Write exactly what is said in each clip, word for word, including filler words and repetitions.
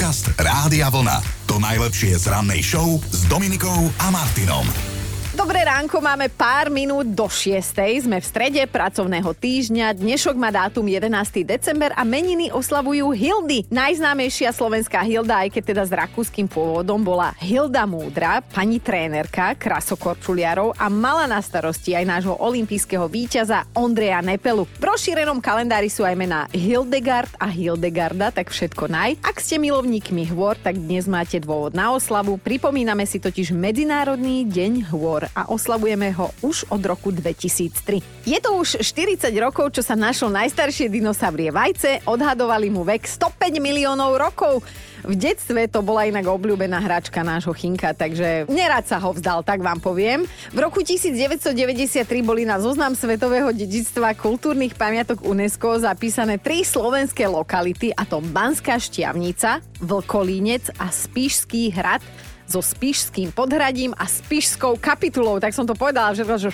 Podcast Rádia Vlna. To najlepšie z rannej show s Dominikou a Martinom. Dobré ránko, máme pár minút do šiestej. Sme v strede pracovného týždňa. Dnešok má dátum jedenásteho december a meniny oslavujú Hildy. Najznámejšia slovenská Hilda, aj keď teda s rakúskym pôvodom, bola Hilda Múdra, pani trénerka krasokorčuliarov a mala na starosti aj nášho olympijského víťaza Ondreja Nepelu. V rozšírenom kalendári sú aj mená Hildegard a Hildegarda, tak všetko naj. Ak ste milovníkmi hôr, tak dnes máte dôvod na oslavu. Pripomíname si totiž Medzinárodný deň hôr a oslavujeme ho už od roku dvetisíctri. Je to už štyridsať rokov, čo sa našlo najstaršie dinosaurie vajce, odhadovali mu vek stopäť miliónov rokov. V detstve to bola inak obľúbená hračka nášho Chinka, takže nerad sa ho vzdal, tak vám poviem. V roku devätnásťstodeväťdesiattri boli na zoznam svetového dedičstva kultúrnych pamiatok UNESCO zapísané tri slovenské lokality, a to Banská Štiavnica, Vlkolínec a Spišský hrad so Spišským podhradím a Spišskou kapitulou. Tak som to povedala, že, že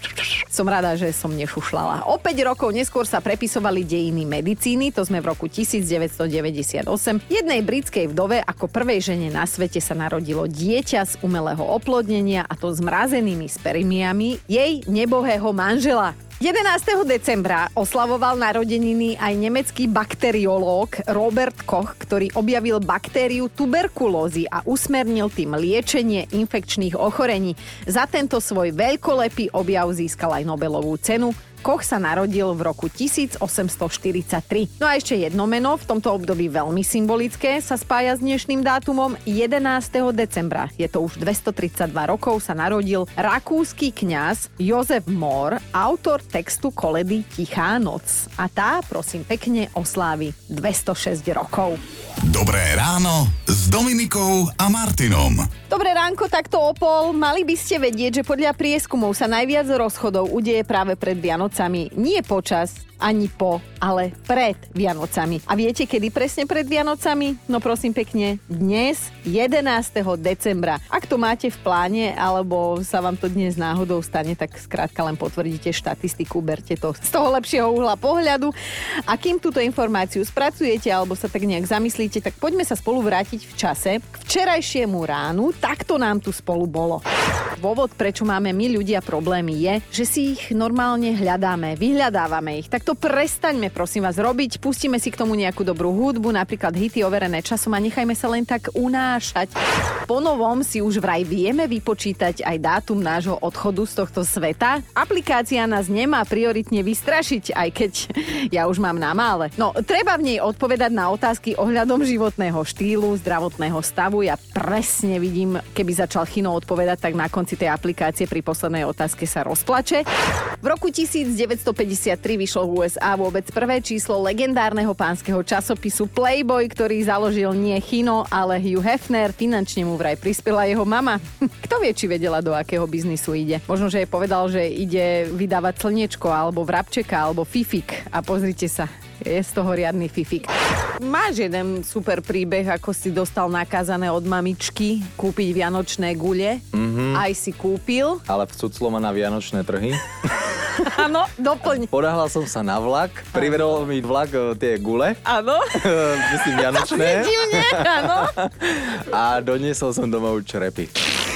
som rada, že som nešušľala. O päť rokov neskôr sa prepisovali dejiny medicíny, to sme v roku devätnásťstodeväťdesiatosem. Jednej britskej vdove ako prvej žene na svete sa narodilo dieťa z umelého oplodnenia, a to zmrazenými spermiami jej nebohého manžela. jedenásteho decembra oslavoval narodeniny aj nemecký bakteriológ Robert Koch, ktorý objavil baktériu tuberkulózy a usmernil tým liečenie infekčných ochorení. Za tento svoj veľkolepý objav získal aj Nobelovú cenu. Koch sa narodil v roku tisícosemstoštyridsaťtri. No a ešte jedno meno, v tomto období veľmi symbolické, sa spája s dnešným dátumom jedenásteho decembra. Je to už dvestotridsaťdva rokov, sa narodil rakúsky kňaz Jozef Mohr, autor textu koledy Tichá noc. A tá, prosím pekne, oslávi dvestošesť rokov. Dobré ráno s Dominikou a Martinom. Dobré ránko, takto o pol. Mali by ste vedieť, že podľa prieskumov sa najviac rozchodov udeje práve pred Vianocami. Nie počas, ani po, ale pred Vianocami. A viete, kedy presne pred Vianocami? No prosím pekne, dnes, jedenásteho decembra. Ak to máte v pláne, alebo sa vám to dnes náhodou stane, tak skrátka len potvrdíte štatistiku, berte to z toho lepšieho uhla pohľadu. A kým túto informáciu spracujete, alebo sa tak nejak zamyslíte, tak poďme sa spolu vrátiť v čase k včerajšiemu ránu. Takto nám tu spolu bolo. Dôvod, prečo máme my ľudia problémy, je, že si ich normálne hľadáme, vyhľadávame ich. Tak to prestaňme, prosím vás, robiť. Pustíme si k tomu nejakú dobrú hudbu, napríklad hity overené časom, a nechajme sa len tak unášať. Po novom si už vraj vieme vypočítať aj dátum nášho odchodu z tohto sveta. Aplikácia nás nemá prioritne vystrašiť, aj keď ja už mám na mále. No, treba v nej odpovedať na otázky ohľadom životného štýlu, zdravotného stavu. Ja presne vidím, keby začal Chino odpovedať, tak na konci tej aplikácie pri poslednej otázke sa rozplače. V roku devätnásťstopäťdesiattri vyšlo v ú es á vôbec prvé číslo legendárneho pánskeho časopisu Playboy, ktorý založil nie Chino, ale Hugh Hefner. Finančne mu vraj prispela jeho mama. Kto vie, či vedela, do akého biznisu ide. Možno, že jej povedal, že ide vydávať Slniečko, alebo Vrabčeka, alebo Fifik. A pozrite sa, je z toho riadny Fifik. Máš jeden super príbeh, ako si dostal nakázané od mamičky kúpiť vianočné gule. Mm-hmm. Aj si kúpil. Ale vcuclo ma na vianočné trhy. Áno, doplň. Podáhľal som sa na vlak, privedol mi vlak o, tie gule. Áno. Myslím vianočné. Divne, áno. A doniesol som domov črepy.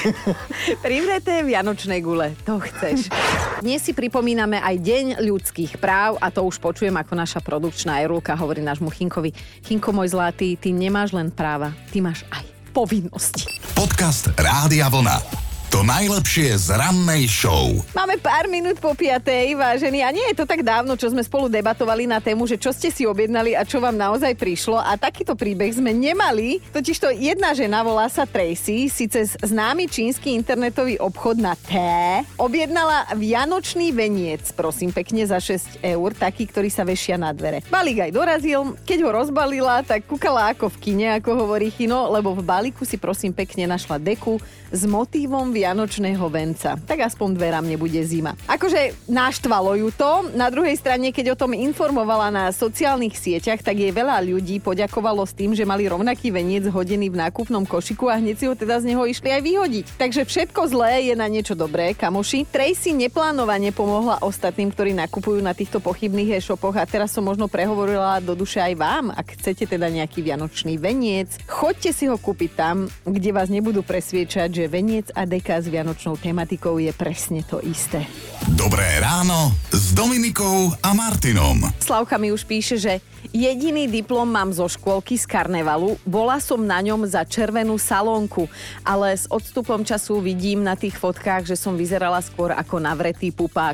Privreté vianočné gule, to chceš. Dnes si pripomíname aj Deň ľudských práv, a to už počujem, ako naša produkčná Erulka hovorí nášmu Chinkovi. Chinko môj zlatý, ty nemáš len práva, ty máš aj povinnosti. Podcast Rádia Vlna. To najlepšie z rannej show. Máme pár minút po piatej, vážení, a nie je to tak dávno, čo sme spolu debatovali na tému, že čo ste si objednali a čo vám naozaj prišlo, a takýto príbeh sme nemali. Totižto jedna žena, volá sa Tracy, si cez známy čínsky internetový obchod na Té objednala vianočný veniec, prosím pekne, za šesť eur, taký, ktorý sa vešia na dvere. Balík aj dorazil, keď ho rozbalila, tak kúkala ako v kine, ako hovorí Chino, lebo v balíku si prosím pekne našla deku s motívom vianočného venca. Tak aspoň dverám nebude zima. Akože naštvalo ju to. Na druhej strane, keď o tom informovala na sociálnych sieťach, tak jej veľa ľudí poďakovalo s tým, že mali rovnaký veniec hodený v nákupnom košiku a hneď si ho teda z neho išli aj vyhodiť. Takže všetko zlé je na niečo dobré, kamoši. Tracy neplánovane pomohla ostatným, ktorí nakupujú na týchto pochybných e-shopoch a teraz som možno prehovorila do duše aj vám. Ak chcete teda nejaký vianočný veniec, choďte si ho kúpiť tam, kde vás nebudú presviečať, že veniec a deka s vianočnou tematikou je presne to isté. Dobré ráno s Dominikou a Martinom. Slavka mi už píše, že jediný diplom mám zo škôlky z karnevalu, bola som na ňom za červenú salónku, ale s odstupom času vidím na tých fotkách, že som vyzerala skôr ako navretý pupák.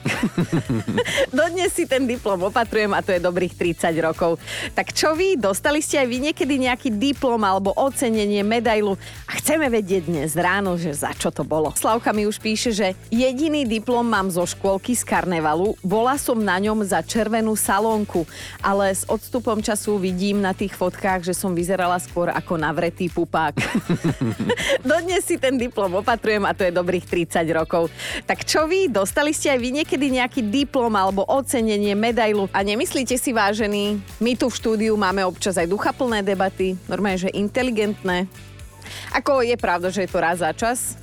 Dodnes si ten diplom opatrujem a to je dobrých tridsať rokov. Tak čo vy? Dostali ste aj vy niekedy nejaký diplom alebo ocenenie, medailu? A chceme vedieť dnes ráno, že za čo to bolo. Slavka mi už píše, že jediný diplom mám zo škôlky z karnevalu, bola som na ňom za červenú salónku, ale s odstupom času vidím na tých fotkách, že som vyzerala skôr ako navretý pupák. Dodnes si ten diplom opatrujem a to je dobrých tridsať rokov. Tak čo vy? Dostali ste aj vy niekedy nejaký diplom alebo ocenenie, medailu? A nemyslíte si, vážení, my tu v štúdiu máme občas aj duchaplné debaty, normálne, že inteligentné. Ako je pravda, že je to raz za čas?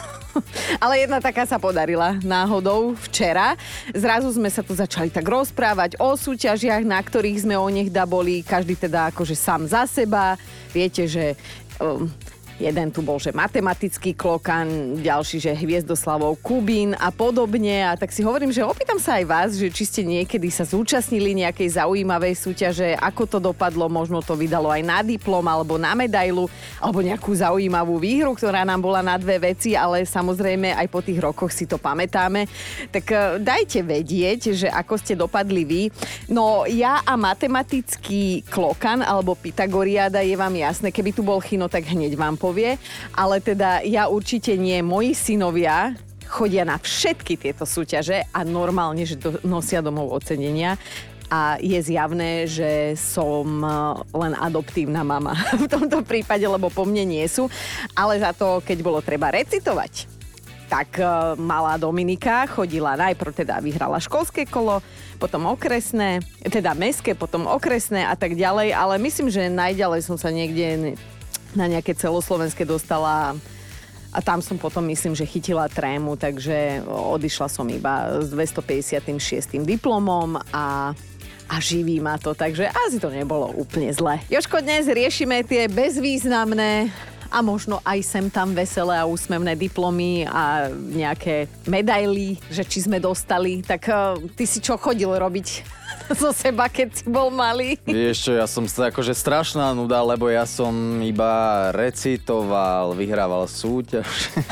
Ale jedna taká sa podarila náhodou včera. Zrazu sme sa tu začali tak rozprávať o súťažiach, na ktorých sme onehda boli, každý teda akože sám za seba. Viete, že um, jeden tu bol, že matematický klokan, ďalší, že Hviezdoslavov Kubín a podobne. A tak si hovorím, že opýtam sa aj vás, že či ste niekedy sa zúčastnili nejakej zaujímavej súťaže, ako to dopadlo, možno to vydalo aj na diplom alebo na medailu, alebo nejakú zaujímavú výhru, ktorá nám bola na dve veci, ale samozrejme aj po tých rokoch si to pamätáme. Tak dajte vedieť, že ako ste dopadli vy. No ja a matematický klokan alebo Pythagoriáda je vám jasné, keby tu bol Chino, tak hneď vám povie, ale teda ja určite nie, moji synovia chodia na všetky tieto súťaže a normálne, že do, nosia domov ocenenia a je zjavné, že som len adoptívna mama v tomto prípade, lebo po mne nie sú, ale za to, keď bolo treba recitovať, tak uh, malá Dominika chodila najprv, teda vyhrala školské kolo, potom okresné, teda mestské, potom okresné a tak ďalej, ale myslím, že najďalej som sa niekde na nejaké celoslovenské dostala a tam som potom myslím, že chytila trému, takže odišla som iba s dvestopäťdesiatšesť diplomom a, a živí ma to, takže asi to nebolo úplne zle. Jožko, dnes riešime tie bezvýznamné a možno aj sem tam veselé a úsmevné diplomy a nejaké medaily, že či sme dostali, tak uh, ty si čo chodil robiť zo seba, keď si bol malý? Vieš čo, ja som akože strašná nuda, lebo ja som iba recitoval, vyhrával súťaž.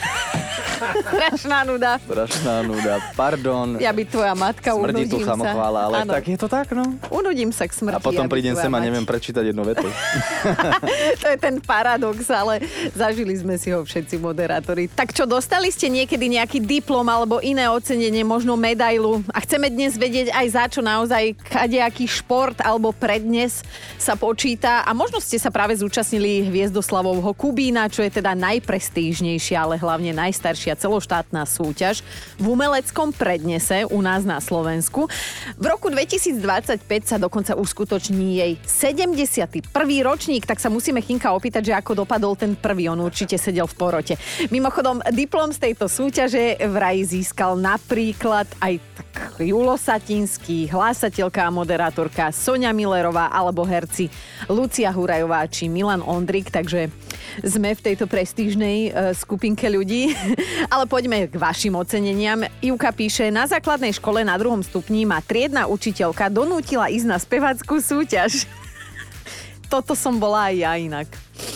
Strašná nuda. Strašná nuda, pardon. Ja by tvoja matka, smrdí unudím tu chamochvála, ale ano. tak je to tak, no. Unudím sa k smrti. A potom prídem sem a neviem prečítať jednu vetu. To je ten paradox, ale zažili sme si ho všetci moderátori. Tak čo, dostali ste niekedy nejaký diplom alebo iné ocenenie, možno medailu? A chceme dnes vedieť aj za čo naozaj kadejaký šport alebo prednes sa počíta. A možno ste sa práve zúčastnili Hviezdoslavovho Kubína, čo je teda najprestížnejšia, ale hlavne najstaršia celoštátna súťaž v umeleckom prednese u nás na Slovensku. V roku dvetisícdvadsaťpäť sa dokonca uskutoční jej sedemdesiaty prvý ročník, tak sa musíme Chinka opýtať, že ako dopadol ten prvý, on určite sedel v porote. Mimochodom, diplom z tejto súťaže vraj získal napríklad aj tak Julo Satinský, hlásateľka a moderátorka Soňa Millerová alebo herci Lucia Hurajová či Milan Ondrik, takže sme v tejto prestížnej uh, skupinke ľudí. Ale poďme k vašim oceneniam. Ivka píše, na základnej škole na druhom stupni ma triedna učiteľka donútila ísť na speváckú súťaž. Toto som bola aj ja inak.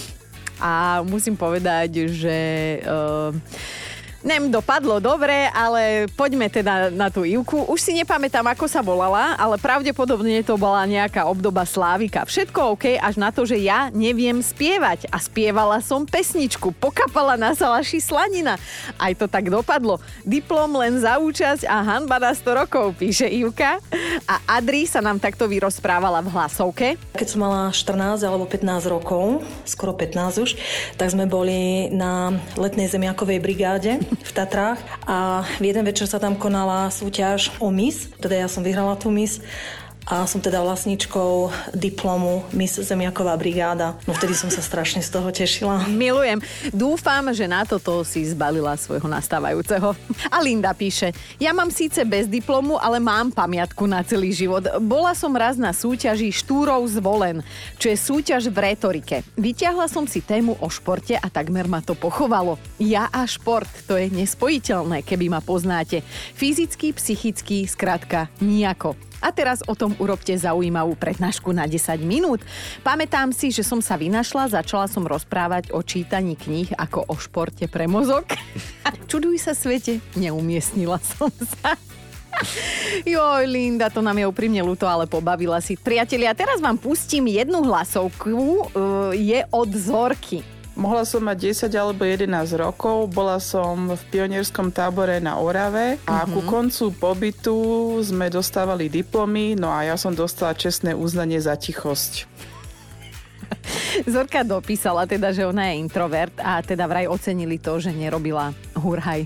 A musím povedať, že... Uh, Nem dopadlo dobre, ale poďme teda na tú Ivku. Už si nepamätám, ako sa volala, ale pravdepodobne to bola nejaká obdoba Slávika. Všetko OK, až na to, že ja neviem spievať. A spievala som pesničku. Pokapala na salaši slanina. Aj to tak dopadlo. Diplom len za účasť a hanba na sto rokov, píše Ivka. A Adri sa nám takto vyrozprávala v hlasovke. Keď som mala štrnásť alebo pätnásť rokov, skoro pätnásť už, tak sme boli na letnej zemiakovej brigáde. v Tatrách a v jeden večer sa tam konala súťaž o Miss, teda ja som vyhrala tú Miss a som teda vlastníčkou diplomu Miss Zemiaková brigáda. No vtedy som sa strašne z toho tešila. Milujem. Dúfam, že na toto si zbalila svojho nastávajúceho. A Linda píše, ja mám síce bez diplomu, ale mám pamiatku na celý život. Bola som raz na súťaži Štúrov zvolen, čo je súťaž v rétorike. Vyťahla som si tému o športe a takmer ma to pochovalo. Ja a šport, to je nespojiteľné, keby ma poznáte. Fyzicky, psychicky, skrátka, nijako. A teraz o tom urobte zaujímavú prednášku na desať minút. Pamätám si, že som sa vynašla, začala som rozprávať o čítaní kníh ako o športe pre mozog. Čuduj sa svete, neumiestnila som sa. Joj, Linda, to nám je úprimne ľúto, ale pobavila si. Priatelia, teraz vám pustím jednu hlasovku, je od Zorky. Mohla som mať desať alebo jedenásť rokov, bola som v pionierskom tábore na Orave a uh-huh. ku koncu pobytu sme dostávali diplomy, no a ja som dostala čestné uznanie za tichosť. Zorka dopísala teda, že ona je introvert a teda vraj ocenili to, že nerobila hurhaj.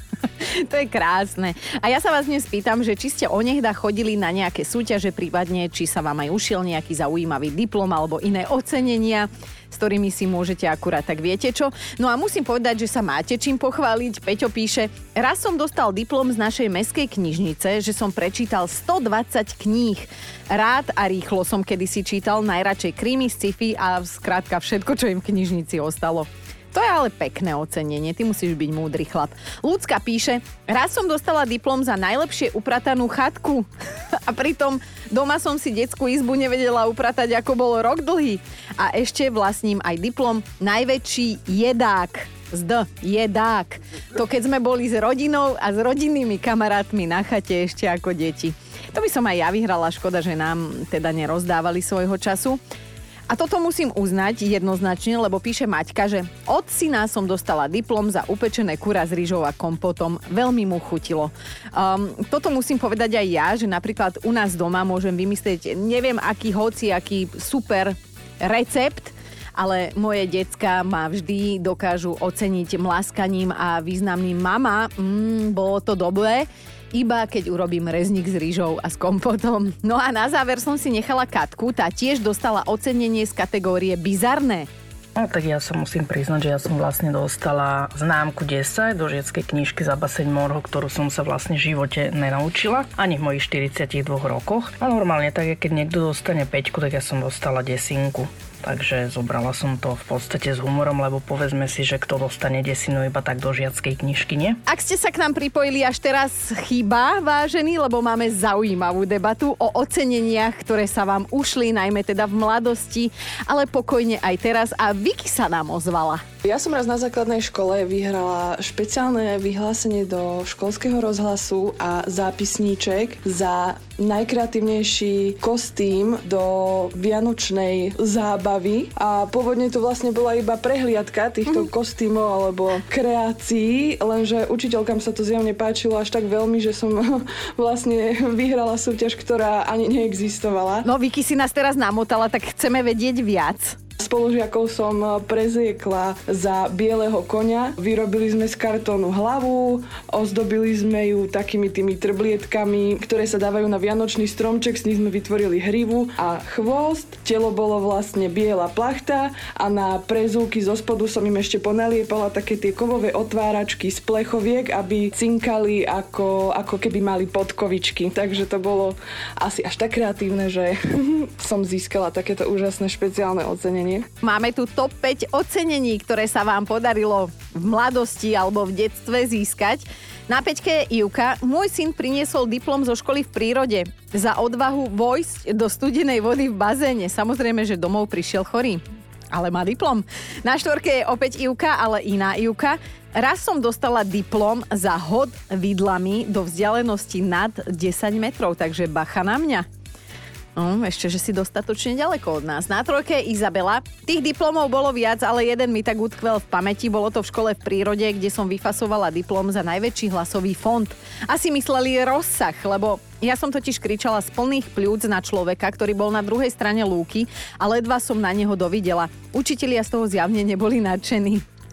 To je krásne. A ja sa vás dnes pýtam, že či ste onehda chodili na nejaké súťaže, prípadne či sa vám aj ušiel nejaký zaujímavý diplom alebo iné ocenenia, s ktorými si môžete akurát, tak viete čo. No a musím povedať, že sa máte čím pochváliť. Peťo píše, raz som dostal diplom z našej mestskej knižnice, že som prečítal stodvadsať kníh. Rád a rýchlo som kedysi čítal, najradšej krimi, sci-fi a skrátka všetko, čo im v knižnici ostalo. To je ale pekné ocenenie, ty musíš byť múdry chlap. Ľudská píše, raz som dostala diplom za najlepšie upratanú chatku a pritom doma som si detskú izbu nevedela upratať, ako bol rok dlhý. A ešte vlastním aj diplom najväčší jedák. Z D, jedák. To keď sme boli s rodinou a s rodinnými kamarátmi na chate ešte ako deti. To by som aj ja vyhrala, škoda, že nám teda nerozdávali svojho času. A toto musím uznať jednoznačne, lebo píše Maťka, že od syna som dostala diplom za upečené kura s rýžou a kompotom. Veľmi mu chutilo. Um, toto musím povedať aj ja, že napríklad u nás doma môžem vymyslieť neviem aký hoci, aký super recept, ale moje decká ma vždy dokážu oceniť mlaskaním a významným mama. Mm, bolo to dobré. Iba keď urobím rezník s rýžou a s kompotom. No a na záver som si nechala Katku, tá tiež dostala ocenenie z kategórie bizarné. No tak ja sa musím priznať, že ja som vlastne dostala známku desať do žiackej knižky za baseň Morho, ktorú som sa vlastne v živote nenaučila, ani v mojich štyridsiatich dvoch rokoch. A normálne tak, keď niekto dostane päťku, tak ja som dostala desinku. Takže zobrala som to v podstate s humorom, lebo povedzme si, že kto dostane desinu iba tak do žiackej knižky, nie? Ak ste sa k nám pripojili až teraz, chýba, vážení, lebo máme zaujímavú debatu o oceneniach, ktoré sa vám ušli, najmä teda v mladosti, ale pokojne aj teraz. A Vicky sa nám ozvala. Ja som raz na základnej škole vyhrala špeciálne vyhlásenie do školského rozhlasu a zápisníček za najkreatívnejší kostým do vianočnej zábavy. A pôvodne to vlastne bola iba prehliadka týchto mm-hmm. kostýmov alebo kreácií, lenže učiteľkám sa to zjavne páčilo až tak veľmi, že som vlastne vyhrala súťaž, ktorá ani neexistovala. No Vicky si nás teraz namotala, tak chceme vedieť viac. Spolužiakov som preziekla za bieleho koňa. Vyrobili sme z kartónu hlavu, ozdobili sme ju takými tými trblietkami, ktoré sa dávajú na vianočný stromček, s nich sme vytvorili hrivu a chvost. Telo bolo vlastne biela plachta a na prezúky zo spodu som im ešte ponaliepala také tie kovové otváračky z plechoviek, aby cinkali ako, ako keby mali podkovičky. Takže to bolo asi až tak kreatívne, že som získala takéto úžasné špeciálne ocenenie. Máme tu top päť ocenení, ktoré sa vám podarilo v mladosti alebo v detstve získať. Na päťke je Ivka. Môj syn priniesol diplom zo školy v prírode za odvahu vojsť do studenej vody v bazéne. Samozrejme, že domov prišiel chorý, ale má diplom. Na štvorke je opäť Ivka, ale iná Ivka. Raz som dostala diplom za hod vidlami do vzdialenosti nad desať metrov, takže bacha na mňa. No, ešte, že si dostatočne ďaleko od nás. Na trojke Izabela. Tých diplomov bolo viac, ale jeden mi tak utkvel v pamäti. Bolo to v škole v prírode, kde som vyfasovala diplom za najväčší hlasový fond. Asi mysleli rozsah, lebo ja som totiž kričala z plných pľúc na človeka, ktorý bol na druhej strane lúky a ledva som na neho dovidela. Učitelia z toho zjavne neboli nadšení.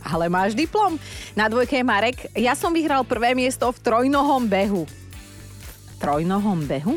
ale máš diplom. Na dvojke je Marek. Ja som vyhral prvé miesto v trojnohom behu. Trojnohom behu?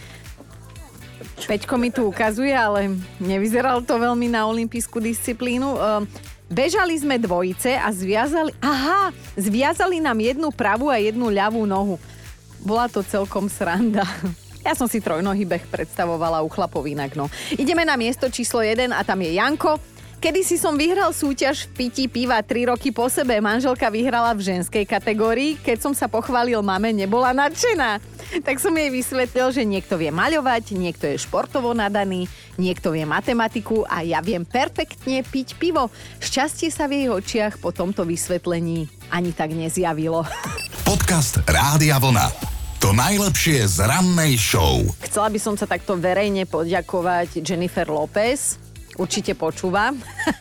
Peťko mi tu ukazuje, ale nevyzeralo to veľmi na olympijskú disciplínu. Bežali sme dvojice a zviazali... Aha, zviazali nám jednu pravú a jednu ľavú nohu. Bola to celkom sranda. Ja som si trojnohý beh predstavovala u chlapov inak, no. Ideme na miesto číslo jeden a tam je Janko. Kedysi som vyhral súťaž v pití piva tri roky po sebe. Manželka vyhrala v ženskej kategórii. Keď som sa pochválil mame, nebola nadšená. Tak som jej vysvetlil, že niekto vie maľovať, niekto je športovo nadaný, niekto vie matematiku a ja viem perfektne piť pivo. Šťastie sa v jej očiach po tomto vysvetlení ani tak nezjavilo. Podcast Rádia Vlna. To najlepšie z rannej show. Chcela by som sa takto verejne poďakovať Jennifer Lopez. Určite počúva.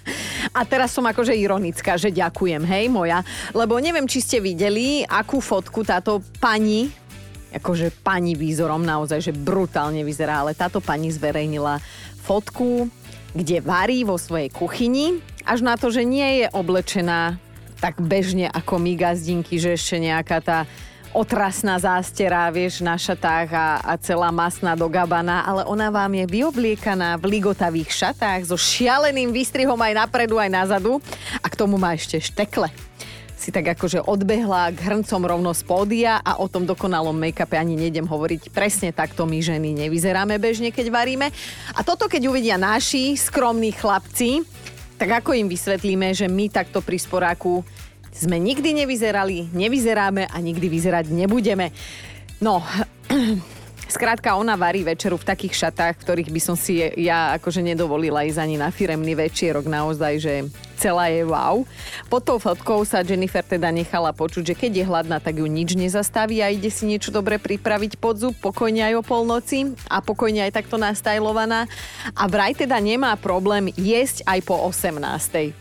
A teraz som akože ironická, že ďakujem, hej, moja. Lebo neviem, či ste videli, akú fotku táto pani, akože pani výzorom naozaj, že brutálne vyzerá, ale táto pani zverejnila fotku, kde varí vo svojej kuchyni, až na to, že nie je oblečená tak bežne ako my gazdinky, že ešte nejaká tá otrasná zástera, vieš, na šatách a, a celá masná do gabana, ale ona vám je vyobliekaná v ligotavých šatách so šialeným výstrihom aj napredu, aj nazadu a k tomu má ešte štekle. Si tak akože odbehla k hrncom rovno z pódia a o tom dokonalom make-upe ani nejdem hovoriť. Presne takto my ženy nevyzeráme bežne, keď varíme. A toto, keď uvidia naši skromní chlapci, tak ako im vysvetlíme, že my takto pri sporáku sme nikdy nevyzerali, nevyzeráme a nikdy vyzerať nebudeme. No, skrátka ona varí večeru v takých šatách, v ktorých by som si ja akože nedovolila ísť ani na firemný večierok, naozaj, že celá je wow. Pod tou fotkou sa Jennifer teda nechala počuť, že keď je hladná, tak ju nič nezastaví a ide si niečo dobre pripraviť pod zub, pokojne aj o polnoci a pokojne aj takto nastajlovaná. A vraj teda nemá problém jesť aj po osemnástej.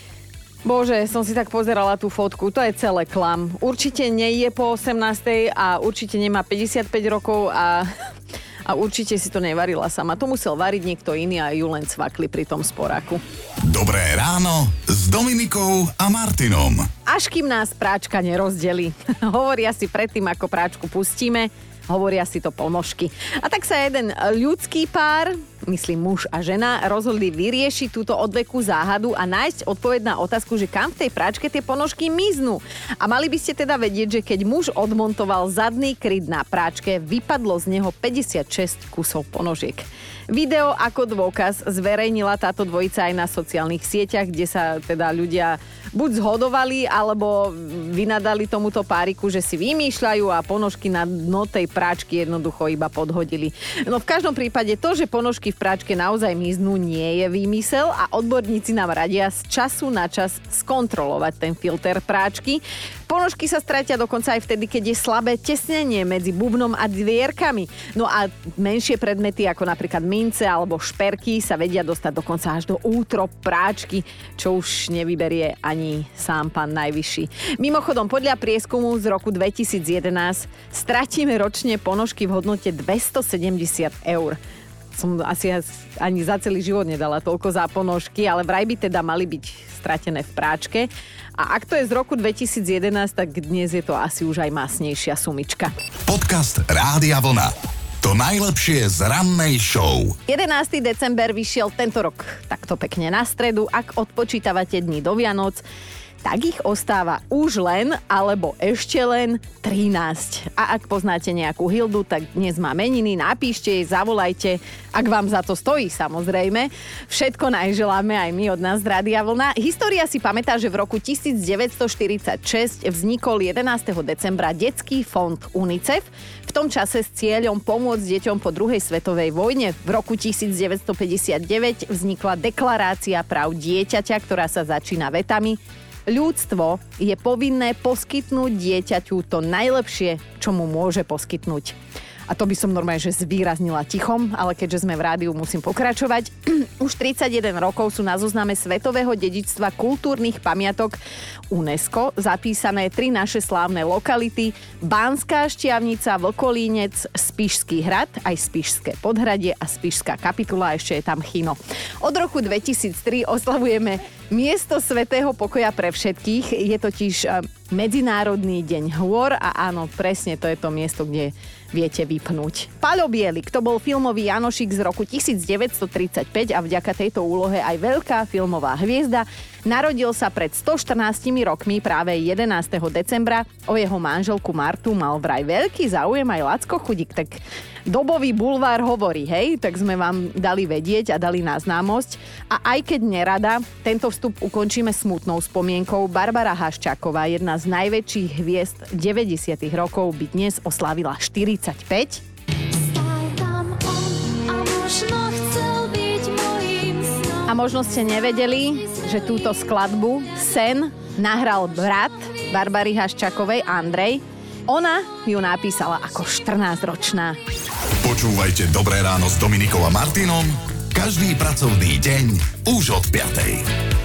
Bože, som si tak pozerala tú fotku, to je celé klam. Určite nie je po osemnástej a určite nemá päťdesiatpäť rokov a, a určite si to nevarila sama. To musel variť niekto iný a ju len cvakli pri tom sporáku. Dobré ráno s Dominikou a Martinom. Až kým nás práčka nerozdeli. Hovoria si predtým, ako práčku pustíme, hovoria si to ponožky. A tak sa jeden ľudský pár, myslím muž a žena, rozhodli vyriešiť túto odvekú záhadu a nájsť odpoveď na otázku, že kam v tej práčke tie ponožky miznú. A mali by ste teda vedieť, že keď muž odmontoval zadný kryt na práčke, vypadlo z neho päťdesiatšesť kusov ponožiek. Video ako dôkaz zverejnila táto dvojica aj na sociálnych sieťach, kde sa teda ľudia buď zhodovali, alebo vynadali tomuto páriku, že si vymýšľajú a ponožky na dno tej práčky jednoducho iba podhodili. No v každom prípade to, že ponožky v práčke naozaj miznú, nie je výmysel a odborníci nám radia z času na čas skontrolovať ten filter práčky. Ponožky sa stratia dokonca aj vtedy, keď je slabé tesnenie medzi bubnom a dvierkami. No a menšie predmety, ako napríklad mince alebo šperky, sa vedia dostať dokonca až do útrop práčky, čo už nevyberie ani sám pán najvyšší. Mimochodom, podľa prieskumu z roku dvetisíc jedenásť stratíme ročne ponožky v hodnote dvestosedemdesiat eur. Som asi ani za celý život nedala toľko za ponožky, ale vraj by teda mali byť stratené v práčke. A ak to je z roku dvetisíc jedenásť, tak dnes je to asi už aj masnejšia sumička. Podcast Rádia Vlna. To najlepšie z rannej show. jedenásteho december vyšiel tento rok takto pekne na stredu. Ak odpočítavate dni do Vianoc, tak ich ostáva už len, alebo ešte len trinásť. A ak poznáte nejakú Hildu, tak dnes má meniny, napíšte jej, zavolajte, ak vám za to stojí, samozrejme. Všetko najželáme aj my od nás z Rádia Vlna. História si pamätá, že v roku devätnásťstoštyridsaťšesť vznikol jedenásteho decembra detský fond UNICEF, v tom čase s cieľom pomôcť deťom po druhej svetovej vojne. V roku devätnásťstopäťdesiatdeväť vznikla Deklarácia práv dieťaťa, ktorá sa začína vetami: ľudstvo je povinné poskytnúť dieťaťu to najlepšie, čo mu môže poskytnúť. A to by som normálne, že zvýraznila tichom, ale keďže sme v rádiu, musím pokračovať. Už tridsaťjeden rokov sú na zozname svetového dedičstva kultúrnych pamiatok UNESCO zapísané tri naše slávne lokality: Banská Štiavnica, Vlkolínec, Spišský hrad, aj Spišské Podhradie a Spišská Kapitula, ešte je tam Chino. Od roku dvetisíctri oslavujeme Miesto svätého pokoja pre všetkých je totiž Medzinárodný deň hôr a áno, presne to je to miesto, kde viete vypnúť. Paľo Bielik, to bol filmový Janošik z roku devätnásťtridsaťpäť a vďaka tejto úlohe aj veľká filmová hviezda. Narodil sa pred stoštrnástimi rokmi práve jedenásteho decembra. O jeho manželku Martu mal vraj veľký záujem aj Lacko Chudík, tak dobový bulvár hovorí, hej, tak sme vám dali vedieť a dali na známosť. A aj keď nerada, tento vstup ukončíme smutnou spomienkou. Barbara Haščáková, jedna z najväčších hviezd deväťdesiatych rokov, by dnes oslávila štyridsaťpäť. A možno ste nevedeli, že túto skladbu Sen nahral brat Barbary Haščákovej, Andrej. Ona ju napísala ako štrnásťročná. Počúvajte Dobré ráno s Dominikou a Martinom každý pracovný deň už od piatej.